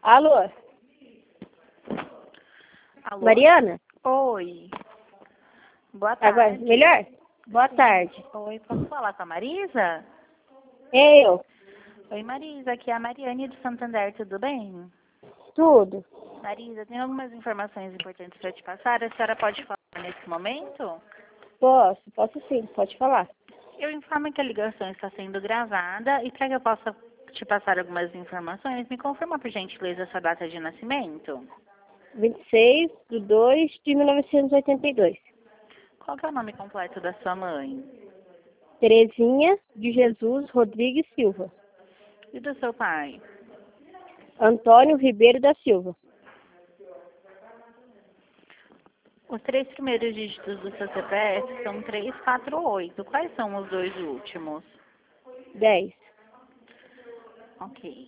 Alô? Alô? Mariana? Oi. Boa Agora, tarde. melhor? Boa tarde. Oi, posso falar com a Marisa? Eu? Oi, Marisa, aqui é a Mariane do Santander, tudo bem? Tudo? Marisa, tem algumas informações importantes para te passar. A senhora pode falar nesse momento? Posso sim, pode falar. Eu informo que a ligação está sendo gravada e para que eu possa te passar algumas informações, me confirma, por gentileza, a sua data de nascimento. 26/2/1982. Qual que é o nome completo da sua mãe? Terezinha de Jesus Rodrigues Silva. E do seu pai? Antônio Ribeiro da Silva. Os 3 primeiros dígitos do seu CPF são 348. Quais são os 2 últimos? 10. Ok.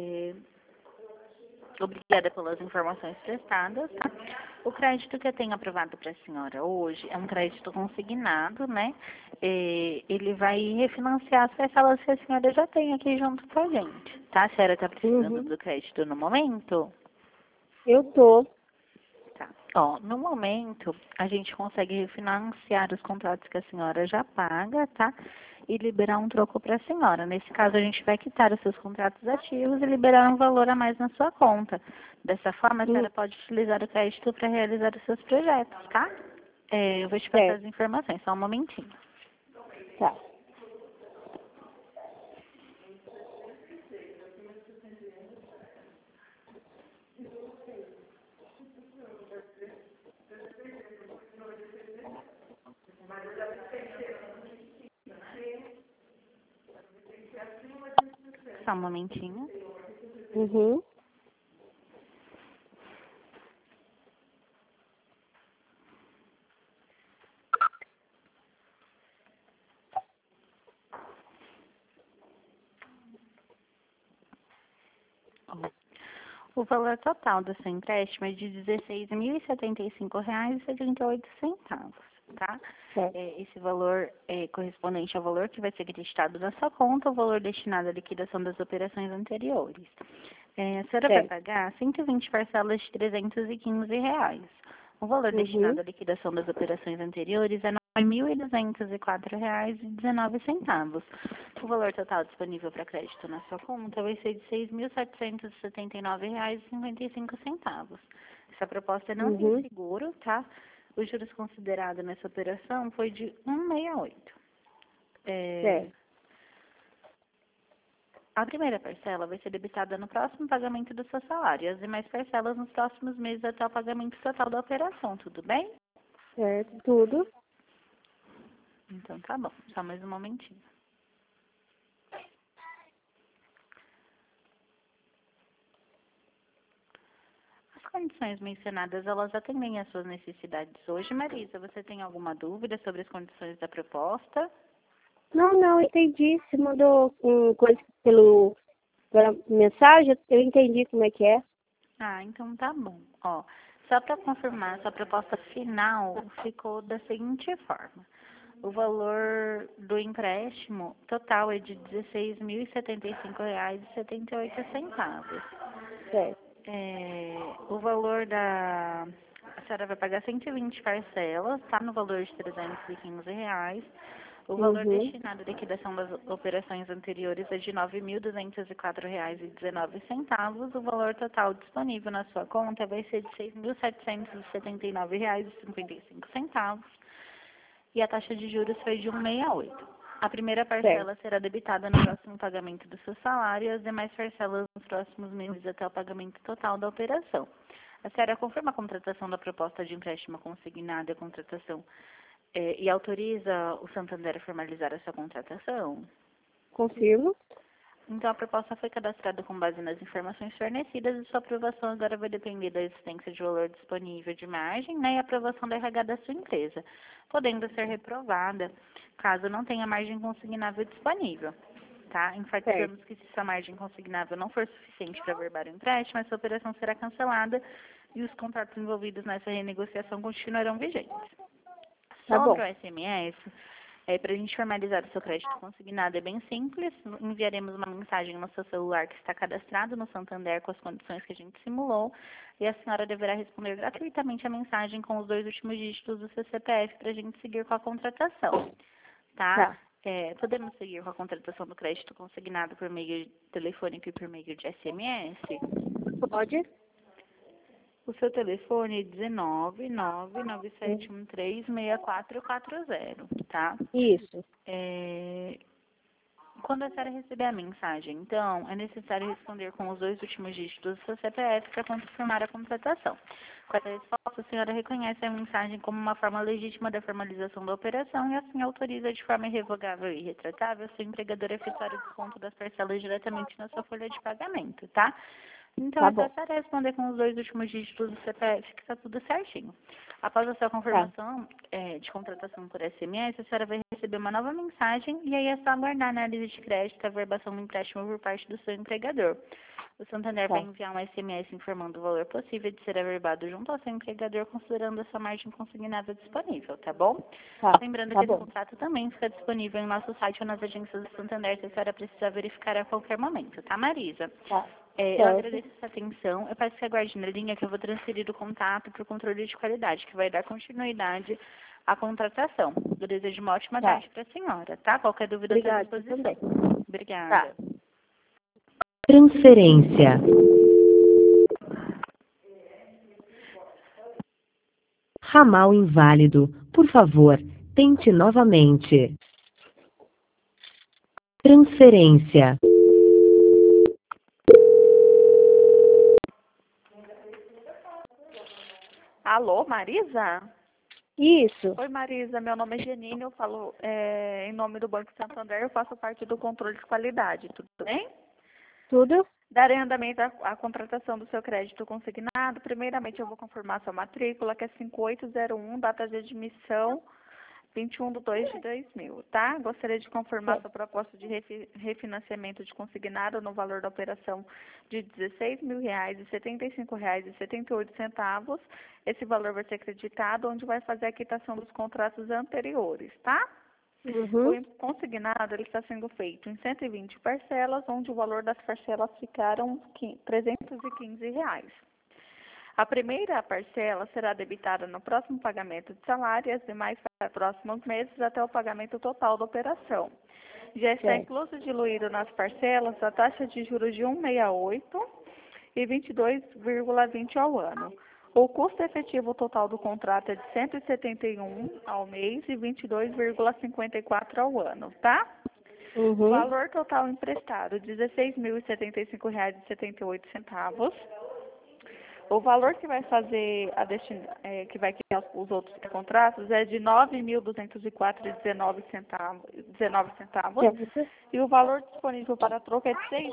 Obrigada pelas informações prestadas. Tá? O crédito que eu tenho aprovado para a senhora hoje é um crédito consignado, né? Ele vai refinanciar as parcelas que a senhora já tem aqui junto com a gente. Tá? A senhora está precisando do crédito no momento? Eu tô. Tá. Ó, no momento, a gente consegue refinanciar os contratos que a senhora já paga, tá? E liberar um troco para a senhora. Nesse caso, a gente vai quitar os seus contratos ativos e liberar um valor a mais na sua conta. Dessa forma, a senhora pode utilizar o crédito para realizar os seus projetos, tá? Eu vou te passar as informações, só um momentinho. Tá. Só um momentinho. Uhum. O valor total do seu empréstimo é de R$ 16.075,78, tá? Certo. Esse valor é correspondente ao valor que vai ser acreditado na sua conta, o valor destinado à liquidação das operações anteriores. A senhora vai pagar 120 parcelas de R$ 315. O valor destinado à liquidação das operações anteriores é R$ 9.204,19. O valor total disponível para crédito na sua conta vai ser de R$ 6.779,55. Essa proposta não tem seguro, tá? Os juros considerados nessa operação foi de 1,68. A primeira parcela vai ser debitada no próximo pagamento do seu salário e as demais parcelas nos próximos meses até o pagamento total da operação, tudo bem? Certo, tudo. Então tá bom, só mais um momentinho. As condições mencionadas, elas atendem às suas necessidades hoje. Marisa, você tem alguma dúvida sobre as condições da proposta? Não, entendi. Você mandou coisa pela mensagem, eu entendi como é que é. Ah, então tá bom. Ó, só para confirmar, sua proposta final ficou da seguinte forma. O valor do empréstimo total é de R$ 16.075,78. Certo. O valor da... A senhora vai pagar 120 parcelas, tá? No valor de R$ 315. O valor destinado à liquidação das operações anteriores é de R$ 9.204,19. O valor total disponível na sua conta vai ser de R$ 6.779,55. E a taxa de juros foi de 1,68. A primeira parcela será debitada no próximo pagamento do seu salário e as demais parcelas nos próximos meses até o pagamento total da operação. A senhora confirma a contratação da proposta de empréstimo consignado e a contratação e autoriza o Santander a formalizar essa contratação? Confirmo. Então, a proposta foi cadastrada com base nas informações fornecidas e sua aprovação agora vai depender da existência de valor disponível de margem, né, e a aprovação da RH da sua empresa, podendo ser reprovada caso não tenha margem consignável disponível. Tá? Enfatizamos que se sua margem consignável não for suficiente para averbar o empréstimo, essa operação será cancelada e os contratos envolvidos nessa renegociação continuarão vigentes. Sobre o SMS, Para a gente formalizar o seu crédito consignado é bem simples. Enviaremos uma mensagem no seu celular que está cadastrado no Santander com as condições que a gente simulou e a senhora deverá responder gratuitamente a mensagem com os 2 últimos dígitos do seu CPF para a gente seguir com a contratação, tá? Tá. Podemos seguir com a contratação do crédito consignado por meio telefônico e por meio de SMS? Pode? O seu telefone é 19997136440, tá? Isso. Quando a senhora receber a mensagem, então, é necessário responder com os 2 últimos dígitos do seu CPF para confirmar a contratação. Com essa resposta, a senhora reconhece a mensagem como uma forma legítima da formalização da operação e assim autoriza de forma irrevogável e irretratável seu empregador a efetuar o desconto das parcelas diretamente na sua folha de pagamento, tá? Então, é só a senhora responder com os 2 últimos dígitos do CPF que está tudo certinho. Após a sua confirmação de contratação por SMS, a senhora vai receber uma nova mensagem e aí é só aguardar a análise de crédito e a averbação do empréstimo por parte do seu empregador. O Santander vai enviar um SMS informando o valor possível de ser averbado junto ao seu empregador, considerando a sua margem consignável disponível, tá bom? Lembrando que esse contrato também fica disponível em nosso site ou nas agências do Santander, se a senhora precisar verificar a qualquer momento, tá, Marisa? Eu agradeço a sua atenção. Eu peço que aguarde na linha que eu vou transferir o contato para o controle de qualidade, que vai dar continuidade à contratação. Eu desejo uma ótima tarde para a senhora, tá? Qualquer dúvida, estou à disposição. Obrigada. Transferência. Ramal inválido. Por favor, tente novamente. Transferência. Alô, Marisa? Isso. Oi, Marisa. Meu nome é Genine. Eu falo em nome do Banco Santander. Eu faço parte do controle de qualidade. Tudo bem? Tudo? Darei andamento à contratação do seu crédito consignado. Primeiramente, eu vou confirmar sua matrícula, que é 5801, data de admissão 21/2/2000, tá? Gostaria de confirmar sua proposta de refinanciamento de consignado no valor da operação de R$ 16.000 e R$ 75,78. Esse valor vai ser acreditado, onde vai fazer a quitação dos contratos anteriores, tá? O consignado ele está sendo feito em 120 parcelas, onde o valor das parcelas ficaram R$ 315. A primeira parcela será debitada no próximo pagamento de salário e as demais para próximos meses até o pagamento total da operação. Já está incluso e diluído nas parcelas a taxa de juros de 1,68 e 22,20 ao ano. O custo efetivo total do contrato é de 171 ao mês e 22,54 ao ano, tá? O valor total emprestado, R$ 16.075,78. O valor que vai fazer que vai criar os outros contratos é de R$ 9.204,19. E o valor disponível para troca é de R$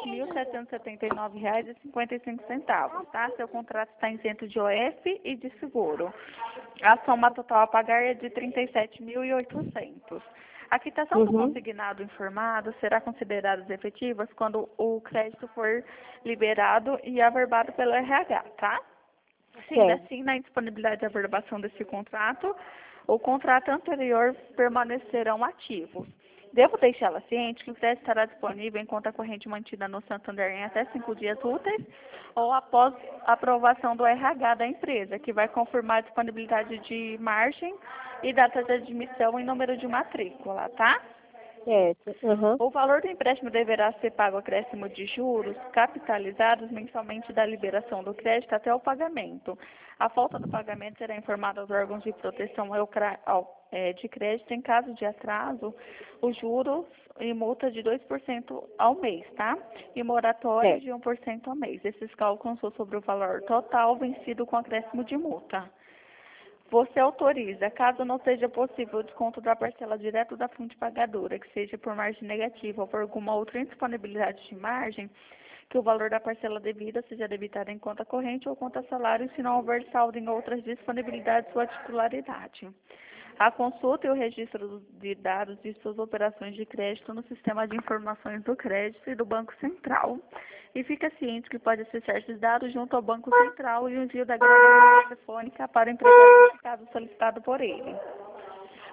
6.779,55, tá? Seu contrato está isento de OF e de seguro. A soma total a pagar é de R$ 37.800. A quitação do consignado informado será considerada efetiva quando o crédito for liberado e averbado pelo RH, tá? Sendo assim, na indisponibilidade de averbação desse contrato, o contrato anterior permanecerão ativos. Devo deixá-la ciente que o crédito estará disponível em conta corrente mantida no Santander em até 5 dias úteis ou após a aprovação do RH da empresa, que vai confirmar a disponibilidade de margem e data de admissão e número de matrícula, tá? O valor do empréstimo deverá ser pago acréscimo de juros capitalizados mensalmente da liberação do crédito até o pagamento. A falta do pagamento será informada aos órgãos de proteção de crédito em caso de atraso, os juros e multa de 2% ao mês, tá? E moratória de 1% ao mês. Esses cálculos são sobre o valor total vencido com acréscimo de multa. Você autoriza, caso não seja possível o desconto da parcela direto da fonte pagadora, que seja por margem negativa ou por alguma outra indisponibilidade de margem, que o valor da parcela devida seja debitado em conta corrente ou conta salário, se não houver saldo em outras disponibilidades ou titularidade. A consulta e o registro de dados de suas operações de crédito no Sistema de Informações do Crédito e do Banco Central. E fica ciente que pode acessar esses dados junto ao Banco Central e o envio da gravação telefônica para o empregador, caso solicitado por ele.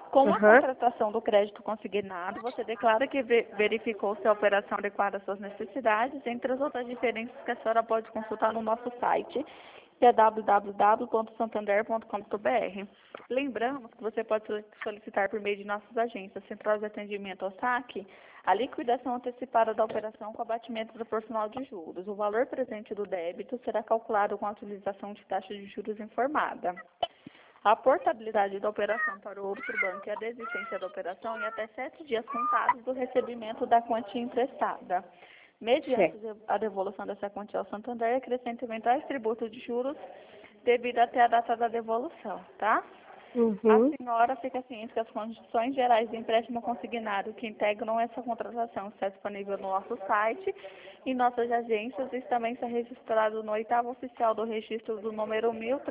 Com a contratação do crédito consignado, você declara que verificou se a operação adequada às suas necessidades, entre as outras diferenças que a senhora pode consultar no nosso site, que é www.santander.com.br. Lembramos que você pode solicitar por meio de nossas agências Central de Atendimento ao SAC a liquidação antecipada da operação com abatimento proporcional de juros. O valor presente do débito será calculado com a utilização de taxa de juros informada. A portabilidade da operação para o outro banco e a desistência da operação em até 7 dias contados do recebimento da quantia emprestada. Mediante a devolução dessa quantia ao Santander, acrescenta eventuais tributos de juros devido até a data da devolução, tá? A senhora fica ciente que as condições gerais de empréstimo consignado que integram essa contratação está disponível no nosso site e nossas agências e também está registrado no 8º oficial do registro do número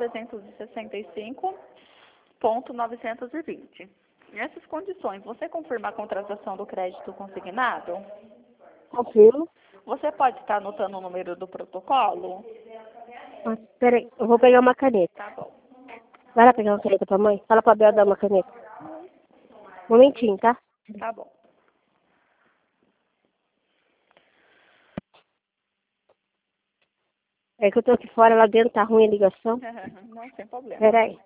1365.920. Nessas condições, você confirma a contratação do crédito consignado? Confirmo. Você pode estar anotando o número do protocolo? Peraí, eu vou pegar uma caneta. Tá bom. Vai lá pegar uma caneta pra mãe? Fala pra Bel dar uma caneta. Um momentinho, tá? Tá bom. É que eu tô aqui fora, lá dentro tá ruim a ligação. Não, sem problema. Peraí.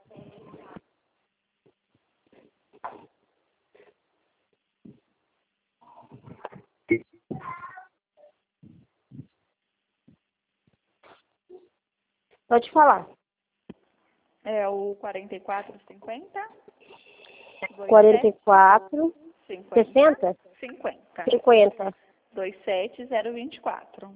Pode falar. É o 4450? 44, 60? 50. 50. 27024.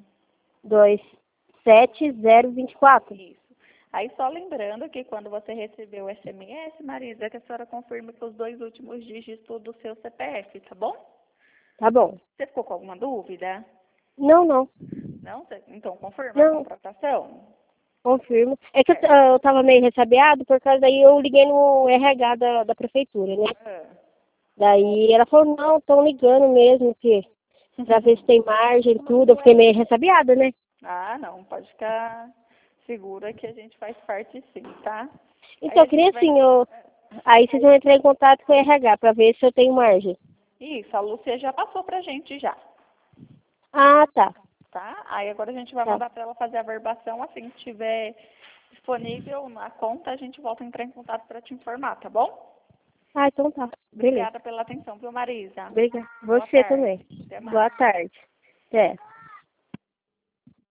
27024. Isso. Aí só lembrando que quando você recebeu o SMS, Marisa, que a senhora confirme com os 2 últimos dígitos do seu CPF, tá bom? Tá bom. Você ficou com alguma dúvida? Não. Não? Então confirma a contratação? Confirmo. É que eu tava meio ressabiado, por causa daí eu liguei no RH da prefeitura, né? Daí ela falou, não, estão ligando mesmo, pra ver se tem margem e tudo. Eu fiquei meio ressabiada, né? Ah, não, pode ficar segura que a gente faz parte sim, tá? Então, eu queria assim, aí vocês vão entrar em contato com o RH pra ver se eu tenho margem. Isso, a Lúcia já passou pra gente já, Ah, tá. tá? Aí agora a gente vai mandar pra ela fazer a verbação, assim que tiver disponível na conta, a gente volta a entrar em contato pra te informar, tá bom? Ah, então tá. Beleza. Obrigada pela atenção, viu, Marisa? Obrigada. Você também. Até mais. Boa tarde. Até.